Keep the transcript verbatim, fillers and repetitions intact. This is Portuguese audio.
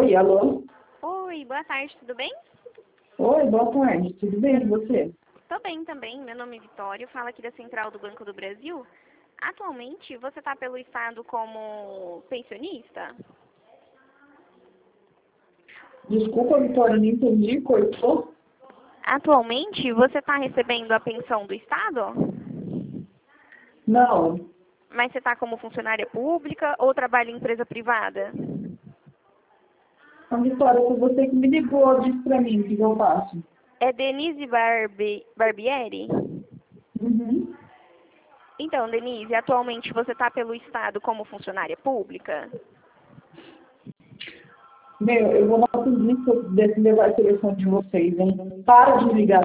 Oi, alô? Oi, boa tarde, tudo bem? Oi, boa tarde, tudo bem e você? Tô bem também, meu nome é Vitória, eu falo aqui da Central do Banco do Brasil. Atualmente, você está pelo Estado como pensionista? Desculpa, Vitória, não entendi, cortou? Atualmente, você está recebendo a pensão do Estado? Não. Mas você está como funcionária pública ou trabalha em empresa privada? A Vitória, foi você que me ligou, disse pra mim o que eu faço. É Denise Barbi... Barbieri? Uhum. Então, Denise, atualmente você está pelo Estado como funcionária pública? Meu, eu vou dar um serviço se eu pudesse levar a telefone de vocês, hein? Para de ligar.